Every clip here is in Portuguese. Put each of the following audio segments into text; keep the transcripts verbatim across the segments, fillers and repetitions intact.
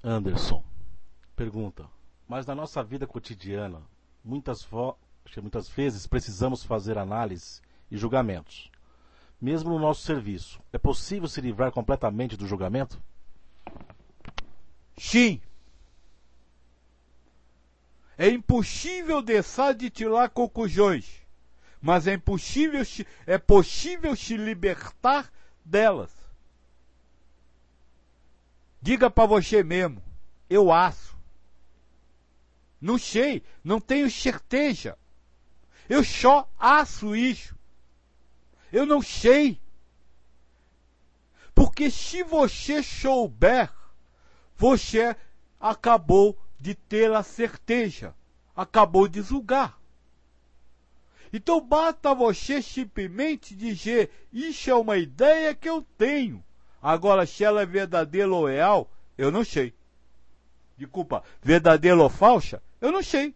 Anderson pergunta: mas na nossa vida cotidiana, muitas, vo... muitas vezes precisamos fazer análise e julgamentos. Mesmo no nosso serviço, é possível se livrar completamente do julgamento? Sim. É impossível deixar de tirar conclusões, mas é impossível, é possível se libertar delas. Diga para você mesmo, eu acho. Não sei, não tenho certeza. Eu só acho isso. Eu não sei. Porque se você souber, você acabou de ter a certeza, acabou de julgar. Então basta você simplesmente dizer, isso é uma ideia que eu tenho. Agora, se ela é verdadeira ou real, eu não sei. Desculpa, verdadeira ou falsa, eu não sei.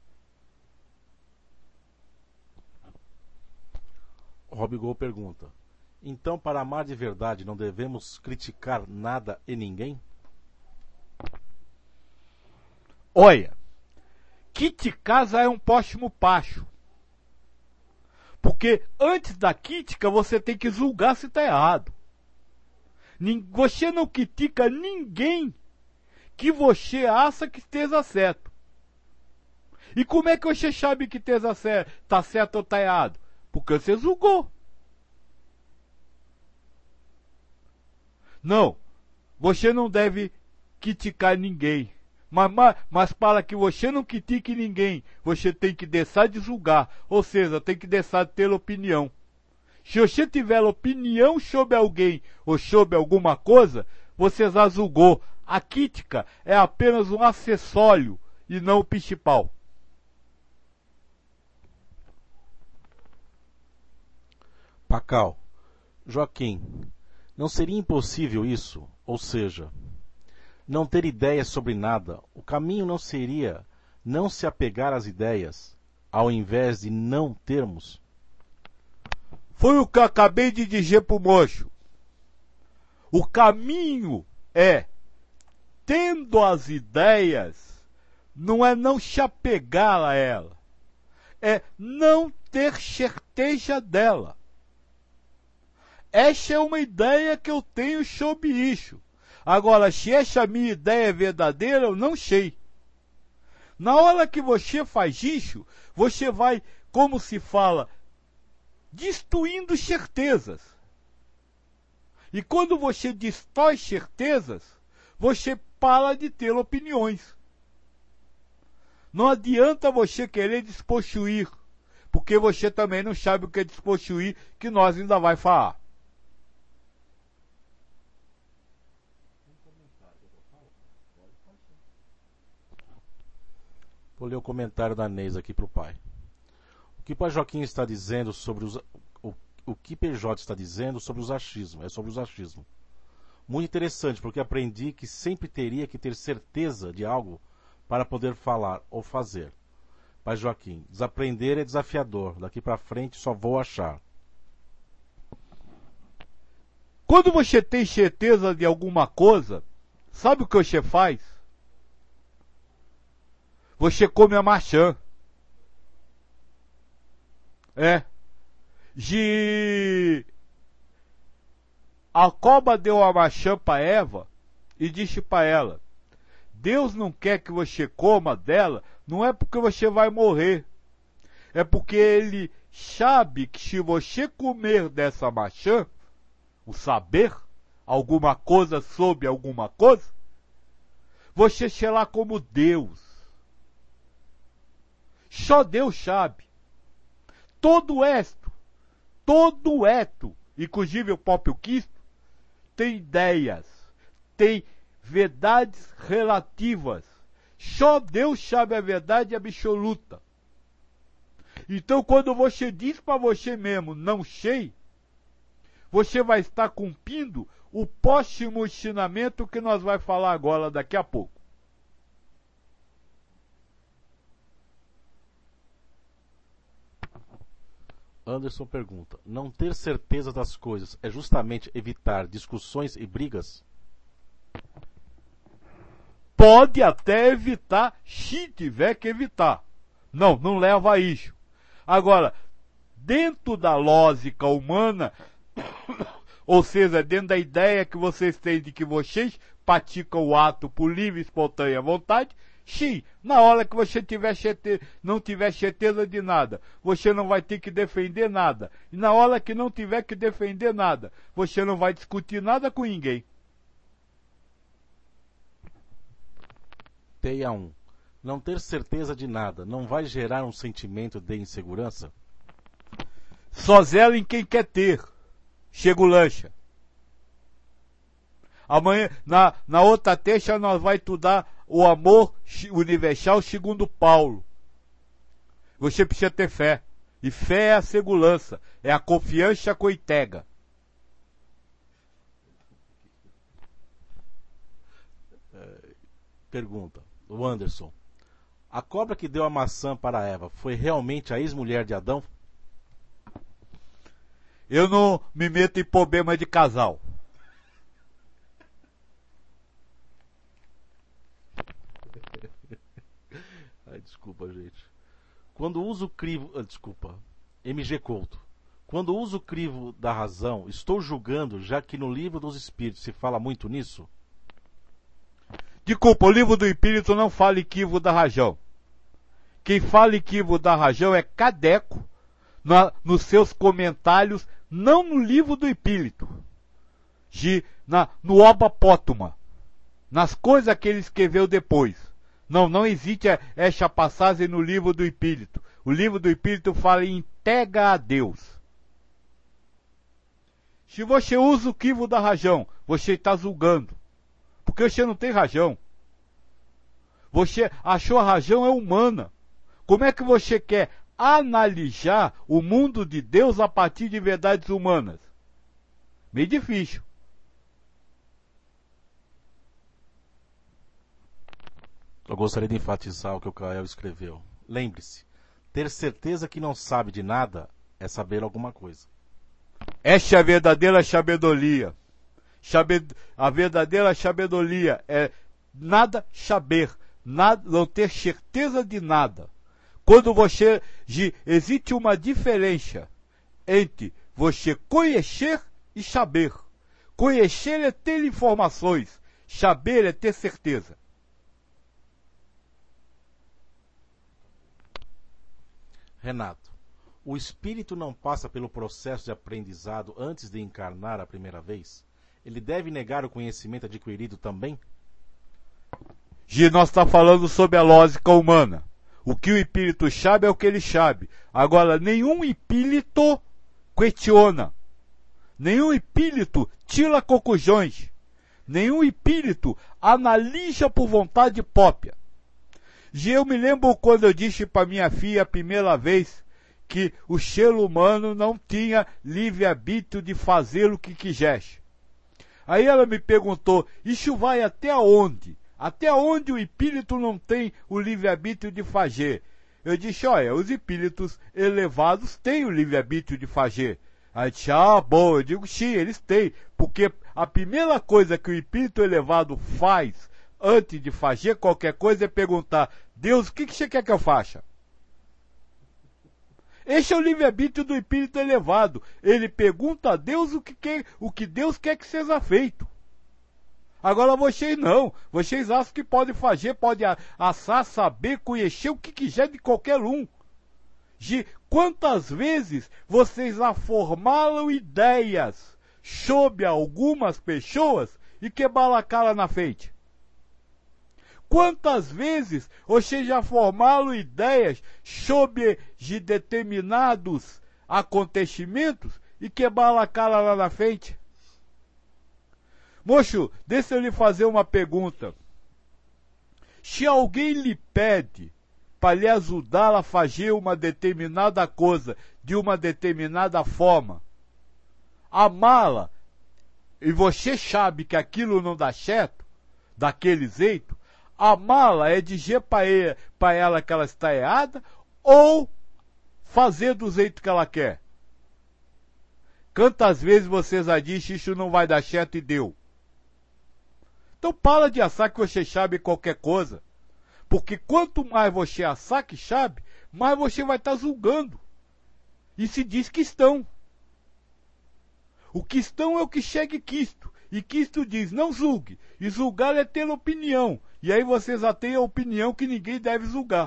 Robigol pergunta: então, para amar de verdade, não devemos criticar nada e ninguém? Olha, criticar já é um próximo passo. Porque antes da crítica, você tem que julgar se está errado. Você não critica ninguém que você acha que esteja certo. E como é que você sabe que esteja certo, está certo ou está errado? Porque você julgou. Não, você não deve criticar ninguém. Mas, mas, mas para que você não critique ninguém, você tem que deixar de julgar. Ou seja, tem que deixar de ter opinião. Se você tiver opinião sobre alguém ou sobre alguma coisa, você já julgou. A crítica é apenas um acessório e não o principal. Pacal: Joaquim, não seria impossível isso? Ou seja, não ter ideias sobre nada? O caminho não seria não se apegar às ideias, ao invés de não termos? Foi o que eu acabei de dizer pro moço. O caminho é, tendo as ideias, não é não se apegar a ela, é não ter certeza dela. Essa é uma ideia que eu tenho sobre isso. Agora, se essa minha ideia é verdadeira, eu não sei. Na hora que você faz isso, você vai, como se fala, destruindo certezas. E quando você destrói certezas, você para de ter opiniões. Não adianta você querer despossuir, porque você também não sabe o que é despossuir, que nós ainda vai falar. Vou ler o comentário da Neis aqui para o pai. O que o pai Joaquim está dizendo sobre os... O, o que P J está dizendo sobre os achismos? É sobre os achismos. Muito interessante, porque aprendi que sempre teria que ter certeza de algo para poder falar ou fazer. Pai Joaquim: desaprender é desafiador. Daqui para frente só vou achar. Quando você tem certeza de alguma coisa, sabe o que você faz? Você come a maçã. É. De... A cobra deu a maçã para Eva e disse para ela: Deus não quer que você coma dela, não é porque você vai morrer. É porque Ele sabe que se você comer dessa maçã, o saber, alguma coisa sobre alguma coisa, você será como Deus. Só Deus sabe. Todo esto, todo eto, inclusive o próprio Cristo, tem ideias, tem verdades relativas. Só Deus sabe a verdade absoluta. Então, quando você diz para você mesmo, não sei, você vai estar cumprindo o próximo ensinamento que nós vamos falar agora, daqui a pouco. Anderson pergunta: não ter certeza das coisas é justamente evitar discussões e brigas? pode até evitar, se tiver que evitar. Não, não leva a isso. Agora, dentro da lógica humana, ou seja, dentro da ideia que vocês têm de que vocês praticam o ato por livre e espontânea vontade, sim, na hora que você tiver certeza, não tiver certeza de nada, você não vai ter que defender nada. E na hora que não tiver que defender nada, você não vai discutir nada com ninguém. Teia um. Não ter certeza de nada não vai gerar um sentimento de insegurança? Só zela em quem quer ter. Chega o lancha. Amanhã, na, na outra terça, nós vai estudar o amor universal segundo Paulo. Você precisa ter fé. E fé é a segurança. É a confiança com entrega. Pergunta. O Anderson. A cobra que deu a maçã para Eva foi realmente a ex-mulher de Adão? Eu não me meto em problema de casal. Ai, desculpa, gente. Quando uso o crivo... Ah, desculpa. M G Couto. Quando uso o crivo da razão, estou julgando, já que no livro dos Espíritos se fala muito nisso? Desculpa, o livro do Espírito não fala equívoco da razão. Quem fala equívoco da razão é Kardec, na, nos seus comentários, não no livro do Espírito, de, na, no Oba Pótuma, nas coisas que ele escreveu depois. Não, não existe essa passagem no livro do Espírito. O livro do Espírito fala em entrega a Deus. Se você usa o equívoco da razão, você está julgando. Porque você não tem razão. Você achou a razão é humana. Como é que você quer analisar o mundo de Deus a partir de verdades humanas? Meio difícil. Eu gostaria de enfatizar o que o Kael escreveu. Lembre-se, ter certeza que não sabe de nada é saber alguma coisa. Essa é a verdadeira sabedoria. A verdadeira sabedoria é nada saber, nada, não ter certeza de nada. Quando você, existe uma diferença entre você conhecer e saber. Conhecer é ter informações, saber é ter certeza. Renato, o espírito não passa pelo processo de aprendizado antes de encarnar a primeira vez? Ele deve negar o conhecimento adquirido também? Gi, nós estamos falando sobre a lógica humana. O que o espírito sabe é o que ele sabe. Agora, nenhum espírito questiona. Nenhum espírito tira conclusões. Nenhum espírito analisa por vontade própria. Gi, eu me lembro quando eu disse para minha filha a primeira vez que o ser humano não tinha livre-arbítrio de fazer o que quisesse. Aí ela me perguntou, isso vai até onde? Até onde o espírito não tem o livre-arbítrio de fazer? Eu disse, olha, os espíritos elevados têm o livre-arbítrio de fazer. Aí disse, ah, bom, eu digo, sim, eles têm. Porque a primeira coisa que o espírito elevado faz antes de fazer qualquer coisa é perguntar, Deus, o que, que você quer que eu faça? Esse é o livre-arbítrio do espírito elevado. Ele pergunta a Deus o que, quer, o que Deus quer que seja feito. Agora vocês não. Vocês acham que podem fazer, podem assar, saber, conhecer o que quiser de qualquer um. De quantas vezes vocês formaram ideias sobre algumas pessoas e quebraram a cara na frente? Quantas vezes vocês já formaram ideias sobre de determinados acontecimentos e quebraram a cara lá na frente? Moço, deixa eu lhe fazer uma pergunta. Se alguém lhe pede para lhe ajudar a fazer uma determinada coisa de uma determinada forma, amá-la, e você sabe que aquilo não dá certo, daquele jeito, amá-la é dizer para ela que ela está errada ou fazer do jeito que ela quer? Quantas vezes você já disse isso não vai dar certo e deu? Então para de achar que você sabe qualquer coisa. Porque quanto mais você achar que sabe, mais você vai estar julgando. E se diz cristão. O cristão é o que chega em Cristo. E Cristo diz, não julgue. E julgar é ter opinião. E aí vocês já têm a opinião que ninguém deve julgar.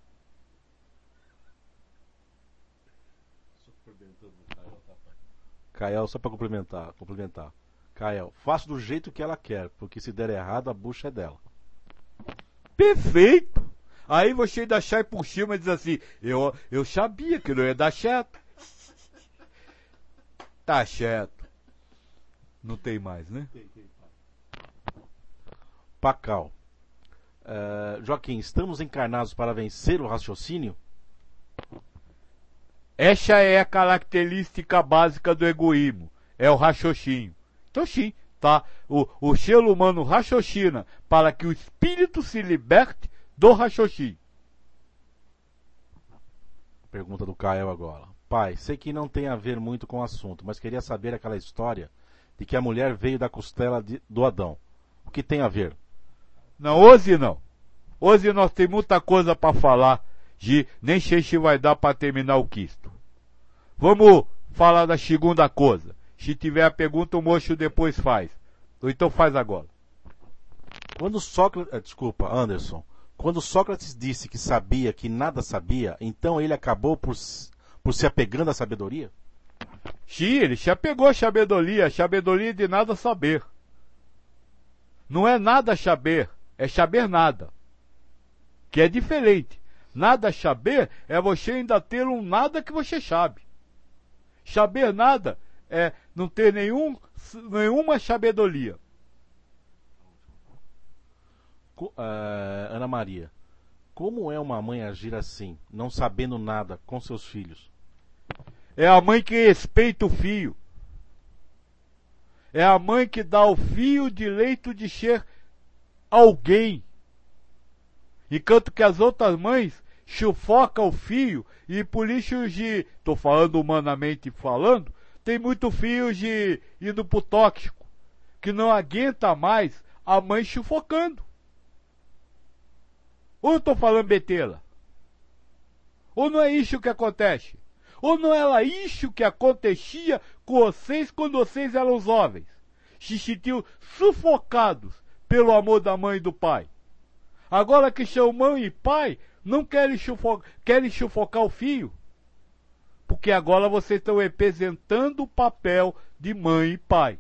Kael, só para complementar, complementar. Kael, faça do jeito que ela quer, porque se der errado, a bucha é dela. Perfeito! Aí você ainda sai por cima e diz assim, eu, eu sabia que não ia dar certo. Tá certo. Não tem mais, né? Pacal. Uh, Joaquim, estamos encarnados para vencer o raciocínio? Essa é a característica básica do egoísmo. É o raciocínio. Então sim, tá? O, o ser humano raciocina para que o espírito se liberte do raciocínio. Pergunta do Caio agora. Pai, sei que não tem a ver muito com o assunto, mas queria saber aquela história de que a mulher veio da costela de, do Adão. O que tem a ver? Não, hoje não. Hoje nós temos muita coisa para falar, de nem sei se vai dar para terminar o quisto. Vamos falar da segunda coisa. Se tiver a pergunta, o moço depois faz. Ou então faz agora. Quando Sócrates, desculpa, Anderson, quando Sócrates disse que sabia que nada sabia, então ele acabou por, por se apegando à sabedoria? Sim, ele se apegou à sabedoria, a sabedoria de nada saber. Não é nada saber, é saber nada. Que é diferente. Nada saber é você ainda ter um nada que você sabe. Saber nada é não ter nenhum, nenhuma sabedoria. Uh, Ana Maria, como é uma mãe agir assim, não sabendo nada com seus filhos? É a mãe que respeita o filho. É a mãe que dá ao filho o direito de ser alguém. Enquanto que as outras mães sufocam o filho e por isso de, estou falando humanamente falando, tem muito filho de indo pro tóxico, que não aguenta mais a mãe sufocando. Ou eu estou falando besteira? Ou não é isso que acontece? Ou não era isso que acontecia com vocês quando vocês eram jovens? Se sentiam sufocados pelo amor da mãe e do pai. Agora que são mãe e pai, não querem sufocar, querem sufocar o filho. Porque agora vocês estão representando o papel de mãe e pai.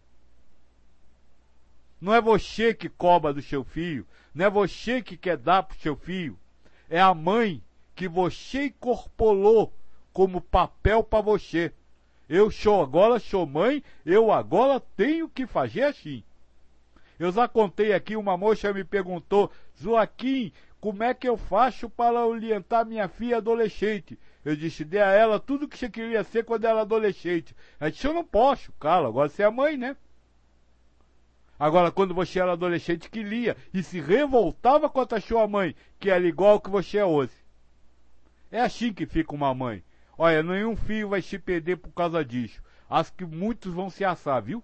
Não é você que cobra do seu filho, não é você que quer dar para o seu filho. É a mãe que você incorporou como papel para você. Eu sou agora, sou mãe, eu agora tenho que fazer assim. Eu já contei aqui, uma moça me perguntou, Joaquim, como é que eu faço para orientar minha filha adolescente? Eu disse, dê a ela tudo o que você queria ser quando ela era adolescente. Ela disse, eu não posso, cara, agora você é mãe, né? Agora, quando você era adolescente, que lia e se revoltava contra a sua mãe, que era igual que você é hoje. É assim que fica uma mãe. Olha, nenhum filho vai se perder por causa disso. Acho que muitos vão se assar, viu?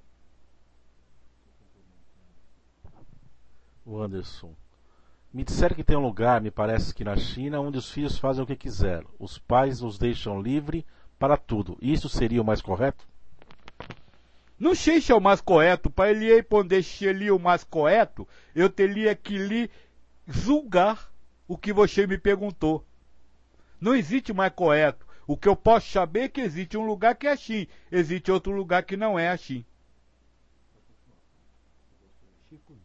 O Anderson. Me disseram que tem um lugar, me parece que na China, onde os filhos fazem o que quiser. Os pais os deixam livre para tudo. Isso seria o mais correto? Não sei se é o mais correto. Para ele responder se ele é o mais correto, eu teria que lhe julgar o que você me perguntou. Não existe mais correto. O que eu posso saber é que existe um lugar que é assim, existe outro lugar que não é assim.